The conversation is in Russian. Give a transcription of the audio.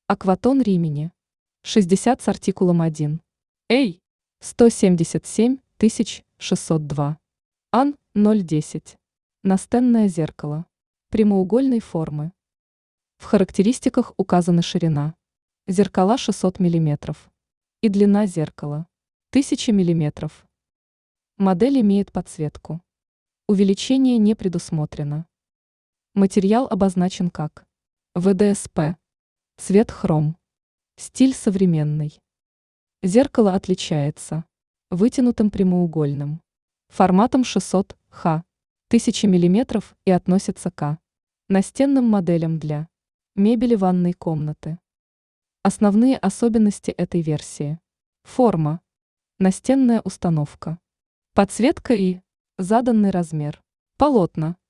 Акватон Римини. 60 с артикулом 1. Эй! 177 602. Ан 010. Настенное зеркало. Прямоугольной формы. В характеристиках указана ширина. Зеркала 600 мм. И длина зеркала 1000 мм. Модель имеет подсветку. Увеличение не предусмотрено. Материал обозначен как ВДСП. Цвет хром. Стиль современный. Зеркало отличается вытянутым прямоугольным форматом 600 х 1000 мм и относится к настенным моделям для мебели ванной комнаты. Основные особенности этой версии. Форма. Настенная установка. Подсветка и заданный размер. Полотна.